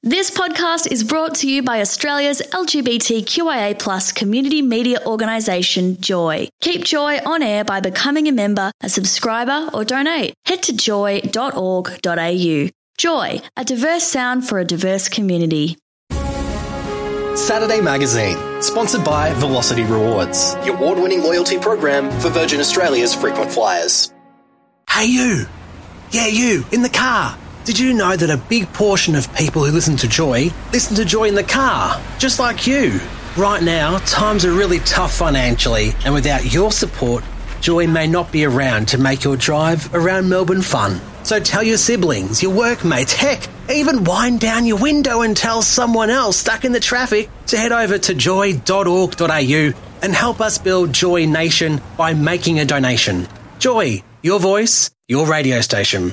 This podcast is brought to you by Australia's LGBTQIA+ community media organisation, Joy. Keep Joy on air by becoming a member, a subscriber or donate. Head to joy.org.au. Joy, a diverse sound for a diverse community. Saturday Magazine, sponsored by Velocity Rewards, the award-winning loyalty program for Virgin Australia's frequent flyers. Hey you! Yeah, you, in the car. Did you know that a big portion of people who listen to Joy in the car, just like you? Right now, times are really tough financially, and without your support, Joy may not be around to make your drive around Melbourne fun. So tell your siblings, your workmates, heck, even wind down your window and tell someone else stuck in the traffic to head over to joy.org.au and help us build Joy Nation by making a donation. Joy, your voice, your radio station.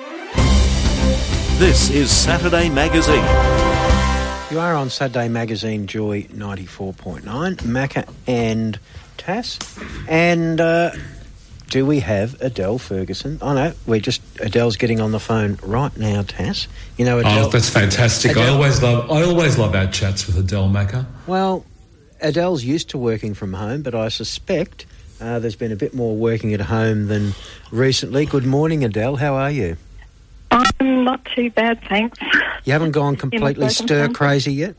This is Saturday Magazine. You are on Saturday Magazine, Joy 94.9, Macca and Tass. And do we have Adele Ferguson? Oh no, Adele's getting on the phone right now, Tass. You know, Adele. Oh, that's fantastic. Adele, I always love our chats with Adele, Macca. Well, Adele's used to working from home, but I suspect there's been a bit more working at home than recently. Good morning, Adele. How are you? I'm not too bad, thanks. You haven't gone completely stir crazy yet?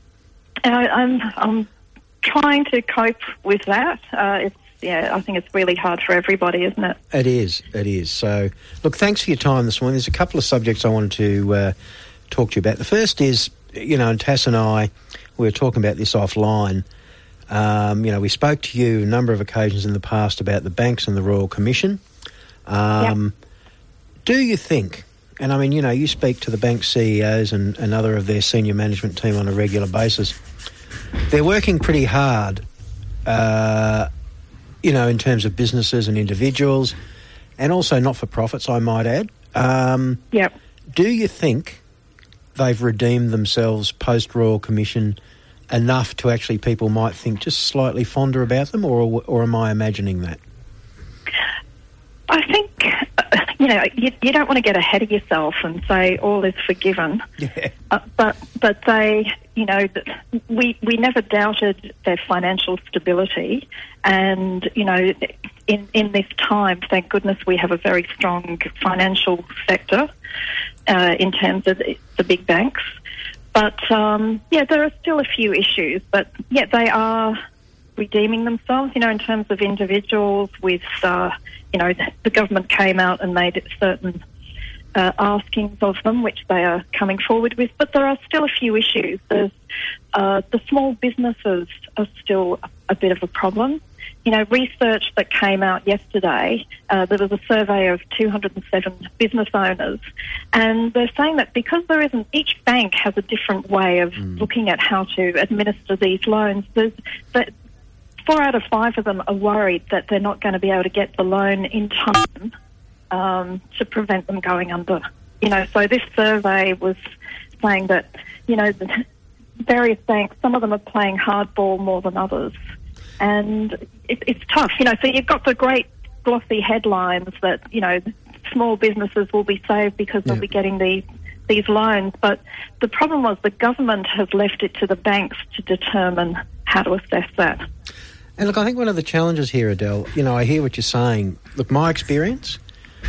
I'm trying to cope with that. I think it's really hard for everybody, isn't it? It is. So, look, thanks for your time this morning. There's a couple of subjects I wanted to talk to you about. The first is, and Tass and I, we were talking about this offline. We spoke to you a number of occasions in the past about the banks and the Royal Commission. Do you think... And, I mean, you speak to the bank CEOs and other of their senior management team on a regular basis. They're working pretty hard, in terms of businesses and individuals and also not-for-profits, I might add. Do you think they've redeemed themselves post-Royal Commission enough to actually people might think just slightly fonder about them, or am I imagining that? I think... you don't want to get ahead of yourself and say all is forgiven. Yeah. But they, we never doubted their financial stability, and in this time, thank goodness, we have a very strong financial sector in terms of the big banks. But there are still a few issues. But they are redeeming themselves. In terms of individuals with. The government came out and made certain askings of them, which they are coming forward with. But there are still a few issues. There's the small businesses are still a bit of a problem. Research that came out yesterday, there was a survey of 207 business owners, and they're saying that because each bank has a different way of looking at how to administer these loans, that 4 out of 5 of them are worried that they're not going to be able to get the loan in time to prevent them going under. So this survey was saying that, the various banks, some of them are playing hardball more than others. And it's tough, so you've got the great glossy headlines that, small businesses will be saved because they'll be getting these loans. But the problem was the government has left it to the banks to determine how to assess that. And look, I think one of the challenges here, Adele, I hear what you're saying. Look, my experience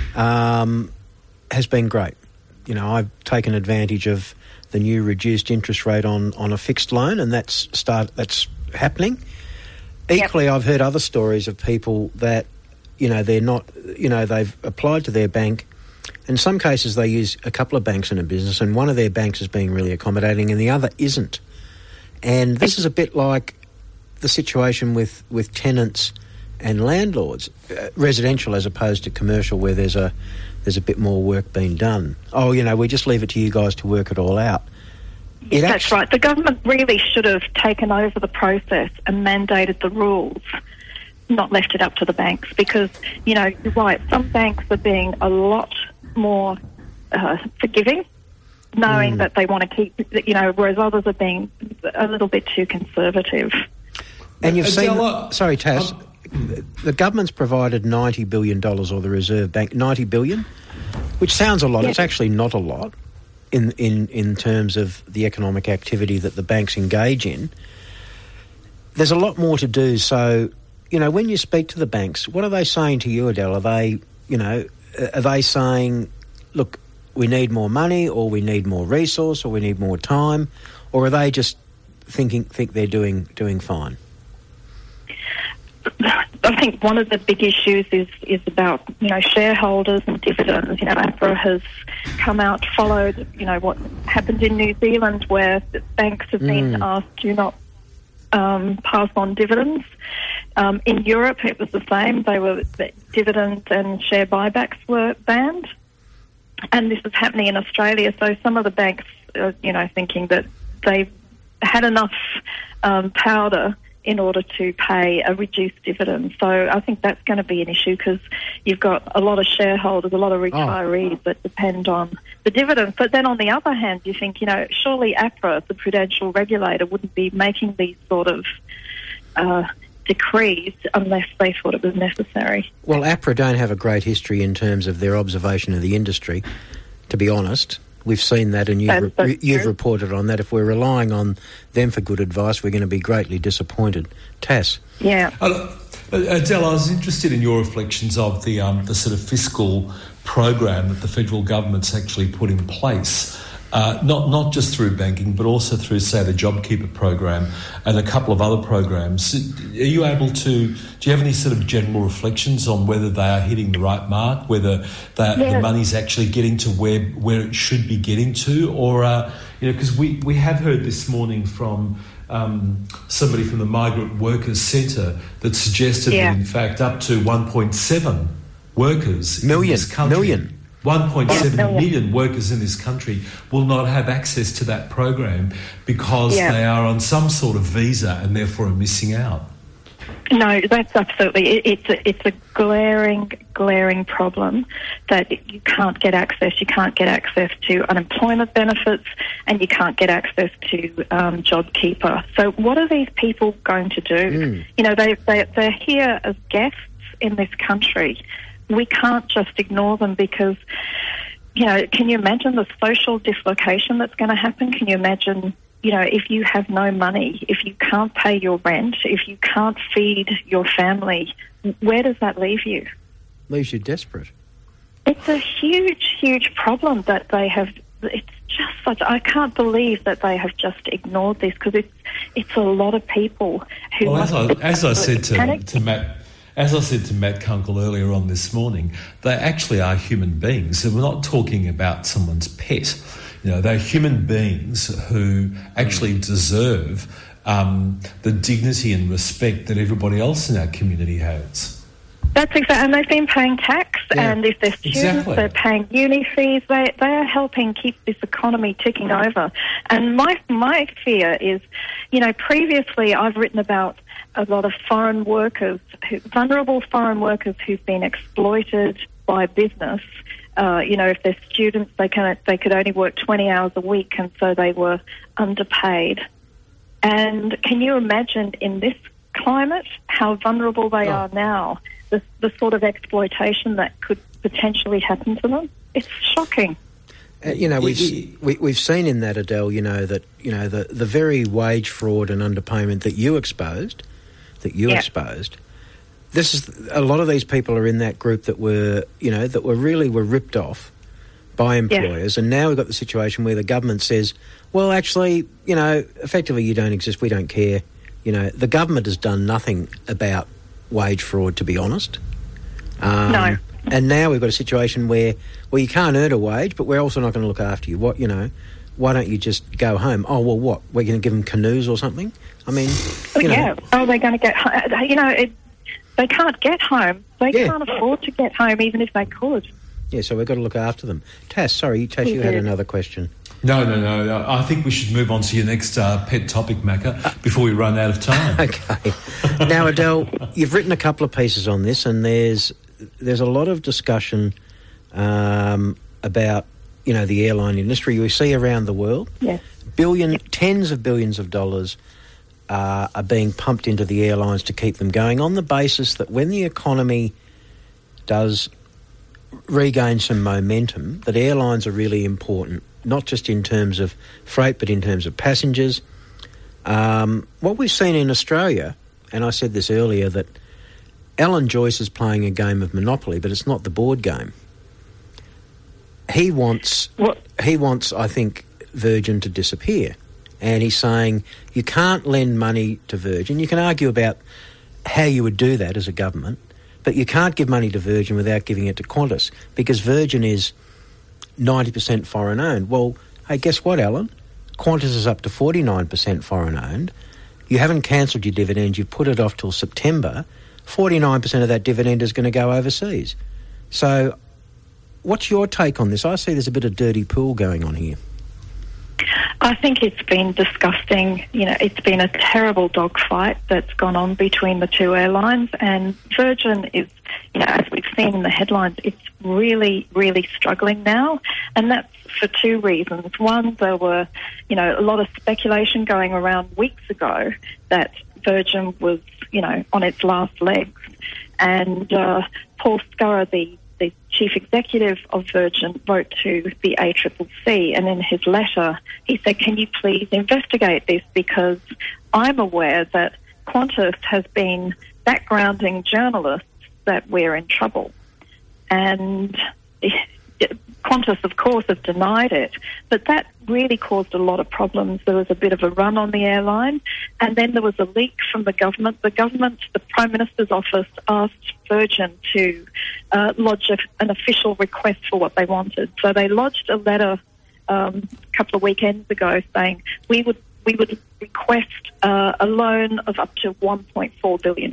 has been great. I've taken advantage of the new reduced interest rate on a fixed loan, and that's happening. Equally, I've heard other stories of people that, they're not, they've applied to their bank. In some cases, they use a couple of banks in a business, and one of their banks is being really accommodating and the other isn't. And this is a bit like the situation with tenants and landlords, residential as opposed to commercial, where there's a bit more work being done. We just leave it to you guys to work it all out. That's right. The government really should have taken over the process and mandated the rules, not left it up to the banks, because, you're right, some banks are being a lot more forgiving, knowing that they want to keep, whereas others are being a little bit too conservative. And you've seen... Sorry, Tass. The government's provided $90 billion, or the Reserve Bank, $90 billion, which sounds a lot. It's actually not a lot. in terms of the economic activity that the banks engage in. There's a lot more to do. So, when you speak to the banks, what are they saying to you, Adele? Are they saying, look, we need more money, or we need more resource, or we need more time, or are they just think they're doing fine? I think one of the big issues is about, shareholders and dividends. APRA has come out, followed, what happened in New Zealand, where the banks have been asked to not pass on dividends. In Europe, it was the same. Dividends and share buybacks were banned. And this is happening in Australia. So some of the banks are, thinking that they've had enough powder in order to pay a reduced dividend. So I think that's going to be an issue, because you've got a lot of shareholders, a lot of retirees that depend on the dividends. But then on the other hand, you think, surely APRA, the prudential regulator, wouldn't be making these sort of decrees unless they thought it was necessary. Well, APRA don't have a great history in terms of their observation of the industry, to be honest. We've seen that, and you've reported on that. If we're relying on them for good advice, we're going to be greatly disappointed. Tass? Yeah. Adele, I was interested in your reflections of the sort of fiscal program that the federal government's actually put in place, not just through banking, but also through, say, the JobKeeper program and a couple of other programs. Do you have any sort of general reflections on whether they are hitting the right mark, whether the money's actually getting to where it should be getting to, or, because we have heard this morning from somebody from the Migrant Workers Centre that suggested that, in fact, up to 1.7 workers in this country... 1.7 million workers in this country will not have access to that program because they are on some sort of visa and therefore are missing out. No, that's absolutely. It's a glaring problem that you can't get access. You can't get access to unemployment benefits, and you can't get access to JobKeeper. So what are these people going to do? They're here as guests in this country. We can't just ignore them because, can you imagine the social dislocation that's going to happen? Can you imagine, if you have no money, if you can't pay your rent, if you can't feed your family, where does that leave you? Leaves you desperate. It's a huge, huge problem that they have. It's just such. I can't believe that they have just ignored this, because it's a lot of people who. Well, as I said to Matt. As I said to Matt Kunkel earlier on this morning, they actually are human beings. So we're not talking about someone's pet. They're human beings who actually deserve the dignity and respect that everybody else in our community has. That's exactly, and they've been paying tax, and if they're students, they're paying uni fees. They are helping keep this economy ticking over. And my fear is, previously I've written about a lot of foreign workers, vulnerable foreign workers who've been exploited by business. If they're students, they could only work 20 hours a week, and so they were underpaid. And can you imagine in this climate how vulnerable they are now? The sort of exploitation that could potentially happen to them. It's shocking. We've seen in that, Adele, that the very wage fraud and underpayment that you exposed. This is a lot of these people are in that group that were ripped off by employers, and now we've got the situation where the government says, well, actually, effectively you don't exist, we don't care. The government has done nothing about wage fraud, to be honest. No. And now we've got a situation where, well, you can't earn a wage, but we're also not going to look after you. Why don't you just go home? Oh, well, what? We're going to give them canoes or something? I mean, Oh, they're going to get, they can't get home. They can't afford to get home, even if they could. Yeah, so we've got to look after them. Tass, you had another question. No. I think we should move on to your next pet topic, Macca, before we run out of time. Okay. Now, Adele, you've written a couple of pieces on this, and there's a lot of discussion about, the airline industry we see around the world. Yes. Tens of billions of dollars are being pumped into the airlines to keep them going, on the basis that when the economy does regain some momentum, that airlines are really important not just in terms of freight, but in terms of passengers. What we've seen in Australia, and I said this earlier, that Alan Joyce is playing a game of Monopoly, but it's not the board game. He wants, I think, Virgin to disappear. And he's saying you can't lend money to Virgin. You can argue about how you would do that as a government, but you can't give money to Virgin without giving it to Qantas, because Virgin is 90% foreign owned. Well, hey, guess what, Alan? Qantas is up to 49% foreign owned. You haven't cancelled your dividend. You've put it off till September. 49% of that dividend is going to go overseas. So what's your take on this? I see there's a bit of dirty pool going on here. I think it's been disgusting. You know, it's been a terrible dogfight that's gone on between the two airlines, and Virgin is, you know, as we've seen in the headlines, it's really, really struggling now, and that's for two reasons. One, there were, you know, a lot of speculation going around weeks ago that Virgin was, you know, on its last legs, and Paul Scurra, the chief executive of Virgin, wrote to the ACCC, and in his letter he said, can you please investigate this, because I'm aware that Qantas has been backgrounding journalists that we're in trouble. And Qantas, of course, have denied it, but that really caused a lot of problems. There was a bit of a run on the airline, and then there was a leak from the government. The Prime Minister's office asked Virgin to lodge an official request for what they wanted. So they lodged a letter a couple of weekends ago saying we would request a loan of up to $1.4 billion.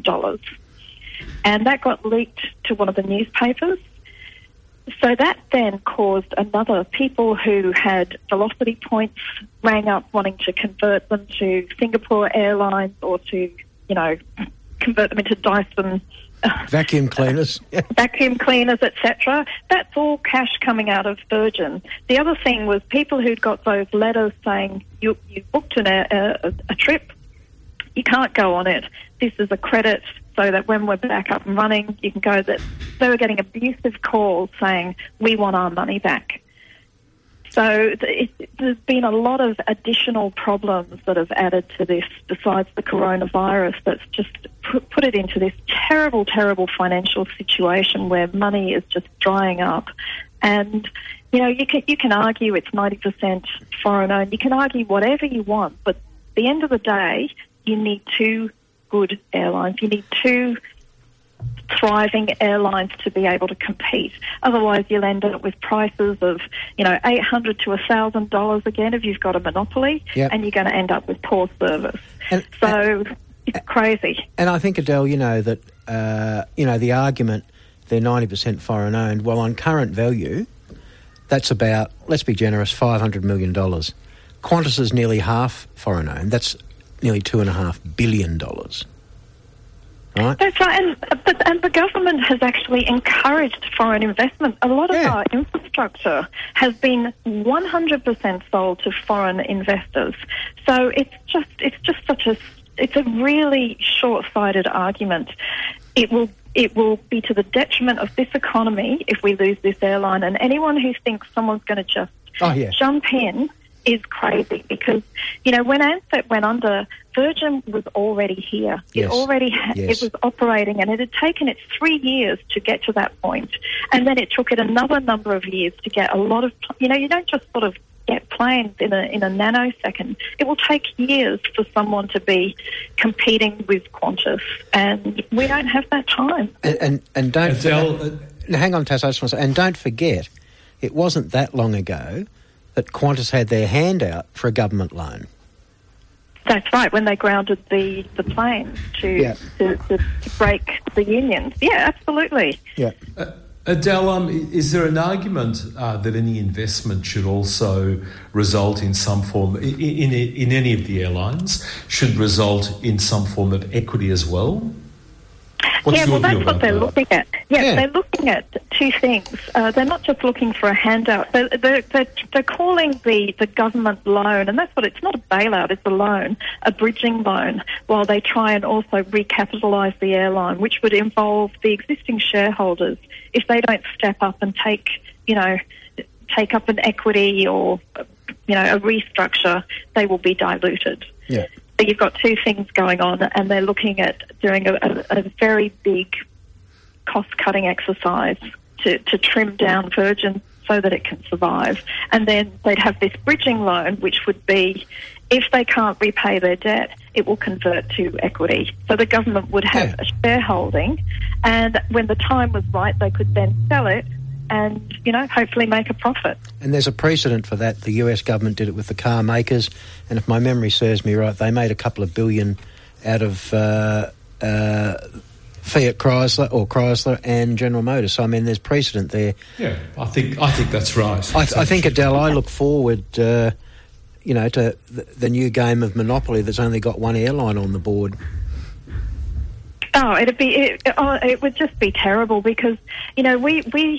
And that got leaked to one of the newspapers. So that then caused people who had Velocity points rang up wanting to convert them to Singapore Airlines or to, you know, convert them into Dyson vacuum cleaners, etc. That's all cash coming out of Virgin. The other thing was people who'd got those letters saying you booked a trip, you can't go on it. This is a credit, so that when we're back up and running, you can go. That they were getting abusive calls saying, we want our money back. So there's been a lot of additional problems that have added to this, besides the coronavirus, that's just put it into this terrible, terrible financial situation where money is just drying up. And, you know, you can argue it's 90% foreign owned. You can argue whatever you want, but at the end of the day, you need two good airlines. You need two thriving airlines to be able to compete. Otherwise, you'll end up with prices of, you know, $800 to $1,000 again if you've got a monopoly, yep. And you're going to end up with poor service. It's crazy. And I think, Adele, you know, that, the argument, they're 90% foreign owned, well, on current value, that's about, let's be generous, $500 million. Qantas is nearly half foreign owned. That's nearly $2.5 billion. Right? That's right, and the government has actually encouraged foreign investment. A lot of our infrastructure has been 100% sold to foreign investors. So it's a really short-sighted argument. It will be to the detriment of this economy if we lose this airline. And anyone who thinks someone's going to just jump in is crazy, because, you know, when Ansett went under, Virgin was already here. Yes. It was operating, and it had taken it 3 years to get to that point. And then it took it another number of years to get a lot of, you know, you don't just sort of get planes in a nanosecond. It will take years for someone to be competing with Qantas, and we don't have that time. And don't hang on, Tass, I just want to say, and don't forget, it wasn't that long ago that Qantas had their hand out for a government loan. That's right, when they grounded the planes to break the unions. Yeah, absolutely. Yeah. Adele, is there an argument that any investment should also result in some form, in any of the airlines, should result in some form of equity as well? That's what they're looking at. They're looking at two things. They're not just looking for a handout. They're calling the government loan, and that's what it's not a bailout, it's a loan, a bridging loan, while they try and also recapitalise the airline, which would involve the existing shareholders if they don't step up and take, you know, take up an equity or, a restructure, they will be diluted. Yeah. So you've got two things going on, and they're looking at doing a very big cost-cutting exercise to trim down Virgin so that it can survive. And then they'd have this bridging loan, which would be, if they can't repay their debt, it will convert to equity. So the government would have a shareholding, and when the time was right, they could then sell it and, hopefully make a profit. And there's a precedent for that. The US government did it with the car makers, and if my memory serves me right, they made a couple of billion out of Fiat Chrysler and General Motors. So, there's precedent there. Yeah, I think that's right. I think, Adele, I look forward, to the new game of Monopoly that's only got one airline on the board. Oh, it would just be terrible because, we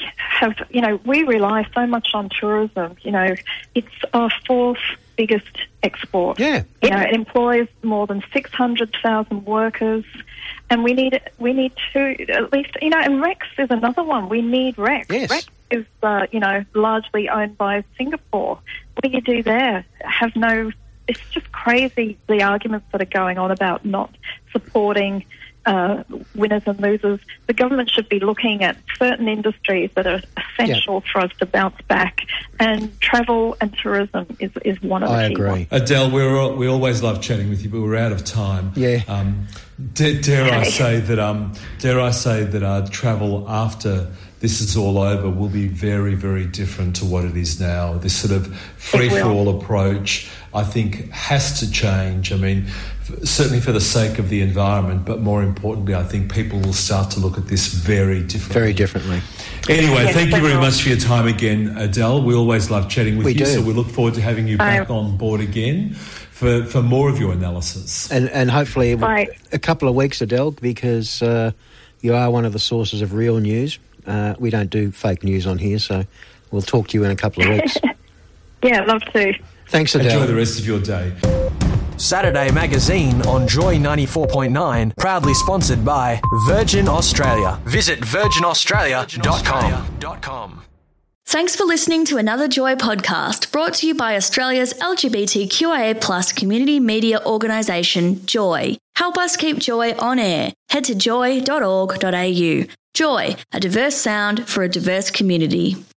rely so much on tourism. It's our fourth biggest export. Yeah. It employs more than 600,000 workers, and we need to at least, and Rex is another one. We need Rex. Yes. Rex is, largely owned by Singapore. What do you do there? It's just crazy, the arguments that are going on about not supporting winners and losers. The government should be looking at certain industries that are essential for us to bounce back, and travel and tourism is one of the key agree. ones. Adele, we always love chatting with you, but we're out of time. Yeah. Dare I say that travel after this is all over will be very, very different to what it is now. This sort of free-for-all approach, I think, has to change. Certainly for the sake of the environment, but more importantly, I think people will start to look at this very differently. Very differently. Anyway, thank you very much for your time again, Adele. We always love chatting with you, so we look forward to having you back on board again for more of your analysis. And hopefully a couple of weeks, Adele, because you are one of the sources of real news. We don't do fake news on here, so we'll talk to you in a couple of weeks. Yeah, love to. Thanks, Adele. Enjoy the rest of your day. Saturday Magazine on Joy 94.9, proudly sponsored by Virgin Australia. Visit virginaustralia.com. Thanks for listening to another Joy podcast brought to you by Australia's LGBTQIA+ community media organisation, Joy. Help us keep Joy on air. Head to joy.org.au. Joy, a diverse sound for a diverse community.